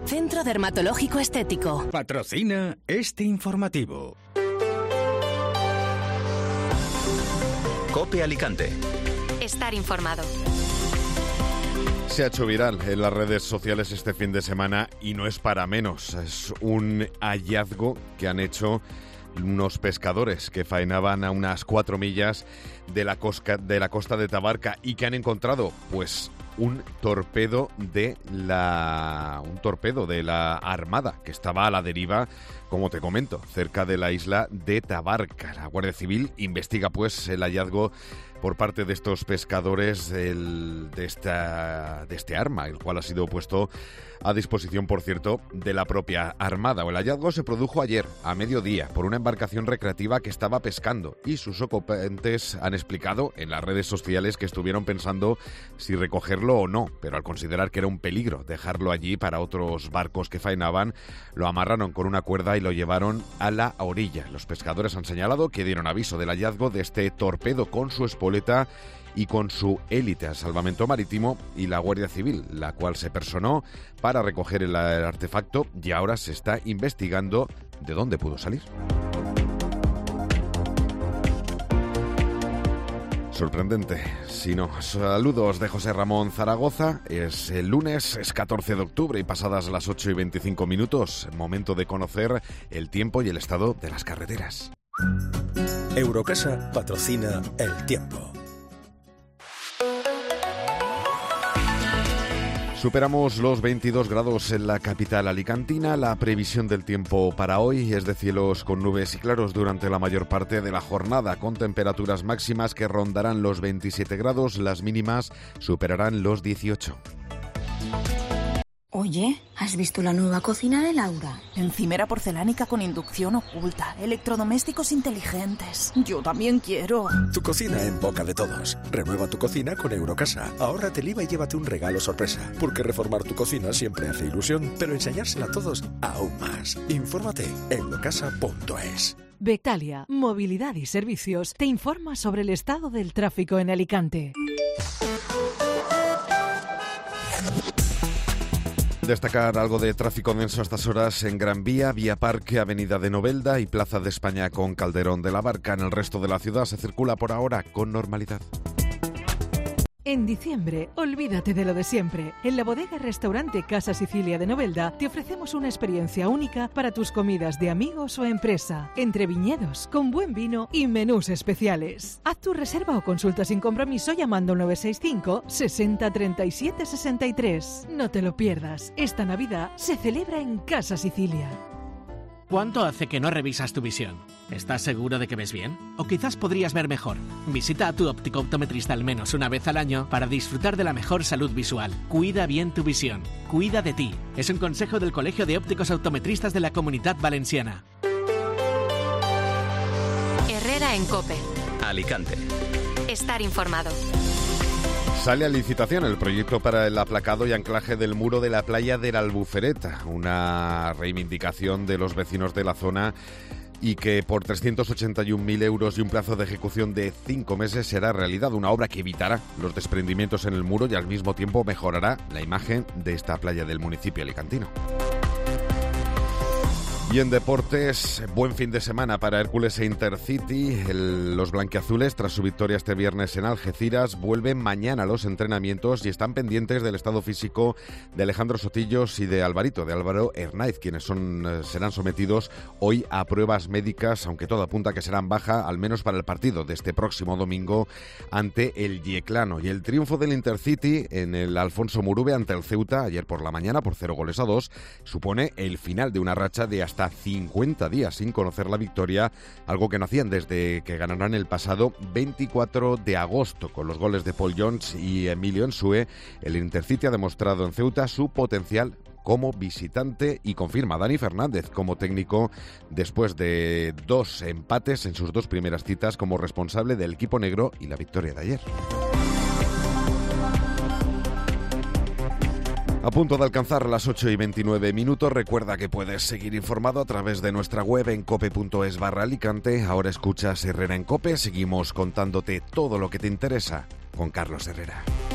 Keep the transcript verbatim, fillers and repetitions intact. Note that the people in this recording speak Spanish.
Centro Dermatológico Estético. Patrocina este informativo. COPE Alicante. Estar informado. Se ha hecho viral en las redes sociales este fin de semana y no es para menos. Es un hallazgo que han hecho unos pescadores que faenaban a unas cuatro millas de la, cosca, de la costa de Tabarca y que han encontrado, pues, un torpedo de la un torpedo de la Armada que estaba a la deriva, como te comento, cerca de la isla de Tabarca. La Guardia Civil investiga, pues, el hallazgo por parte de estos pescadores el, de, esta, de este arma, el cual ha sido puesto a disposición, por cierto, de la propia Armada. El hallazgo se produjo ayer, a mediodía, por una embarcación recreativa que estaba pescando y sus ocupantes han explicado en las redes sociales que estuvieron pensando si recogerlo o no, pero al considerar que era un peligro dejarlo allí para otros barcos que faenaban, lo amarraron con una cuerda y lo llevaron a la orilla. Los pescadores han señalado que dieron aviso del hallazgo de este torpedo con su espoleta y con su élite al salvamento marítimo y la Guardia Civil, la cual se personó para recoger el artefacto y ahora se está investigando de dónde pudo salir. Sorprendente, si no. Saludos de José Ramón Zaragoza. Es el lunes, es catorce de octubre y pasadas las ocho y veinticinco minutos, momento de conocer el tiempo y el estado de las carreteras. Eurocasa patrocina el tiempo. Superamos los veintidós grados en la capital alicantina. La previsión del tiempo para hoy es de cielos con nubes y claros durante la mayor parte de la jornada, con temperaturas máximas que rondarán los veintisiete grados, las mínimas superarán los dieciocho. Oye, ¿has visto la nueva cocina de Laura? Encimera porcelánica con inducción oculta, electrodomésticos inteligentes. Yo también quiero. Tu cocina en boca de todos. Renueva tu cocina con Eurocasa. Ahórrate el I V A y llévate un regalo sorpresa. Porque reformar tu cocina siempre hace ilusión, pero enseñársela a todos aún más. Infórmate en eurocasa punto es. Bectalia, Movilidad y Servicios, te informa sobre el estado del tráfico en Alicante. Destacar algo de tráfico denso a estas horas en Gran Vía, Vía Parque, Avenida de Novelda y Plaza de España con Calderón de la Barca. En el resto de la ciudad se circula por ahora con normalidad. En diciembre, olvídate de lo de siempre. En la bodega y restaurante Casa Sicilia de Novelda te ofrecemos una experiencia única para tus comidas de amigos o empresa. Entre viñedos, con buen vino y menús especiales. Haz tu reserva o consulta sin compromiso llamando al nueve seis cinco, sesenta, treinta y siete, sesenta y tres. No te lo pierdas. Esta Navidad se celebra en Casa Sicilia. ¿Cuánto hace que no revisas tu visión? ¿Estás seguro de que ves bien? ¿O quizás podrías ver mejor? Visita a tu óptico optometrista al menos una vez al año para disfrutar de la mejor salud visual. Cuida bien tu visión. Cuida de ti. Es un consejo del Colegio de Ópticos Optometristas de la Comunidad Valenciana. Herrera en COPE. Alicante. Estar informado. Sale a licitación el proyecto para el aplacado y anclaje del muro de la playa de la Albufereta, una reivindicación de los vecinos de la zona y que por trescientos ochenta y un mil euros y un plazo de ejecución de cinco meses será realidad, una obra que evitará los desprendimientos en el muro y al mismo tiempo mejorará la imagen de esta playa del municipio alicantino. Y en deportes, buen fin de semana para Hércules e Intercity. El, los blanquiazules, tras su victoria este viernes en Algeciras, vuelven mañana a los entrenamientos y están pendientes del estado físico de Alejandro Sotillos y de Alvarito, de Álvaro Hernáiz, quienes son, serán sometidos hoy a pruebas médicas, aunque todo apunta que serán baja, al menos para el partido de este próximo domingo ante el Yeclano. Y el triunfo del Intercity en el Alfonso Murube ante el Ceuta, ayer por la mañana, por cero goles a dos, supone el final de una racha de hasta cincuenta días sin conocer la victoria, algo que no hacían desde que ganaron el pasado veinticuatro de agosto. Con los goles de Paul Jones y Emilio Ensue, el Intercity ha demostrado en Ceuta su potencial como visitante y confirma a Dani Fernández como técnico después de dos empates en sus dos primeras citas como responsable del equipo negro y la victoria de ayer. A punto de alcanzar las ocho y veintinueve minutos, recuerda que puedes seguir informado a través de nuestra web en cope punto es barra Alicante. Ahora escuchas Herrera en COPE, seguimos contándote todo lo que te interesa con Carlos Herrera.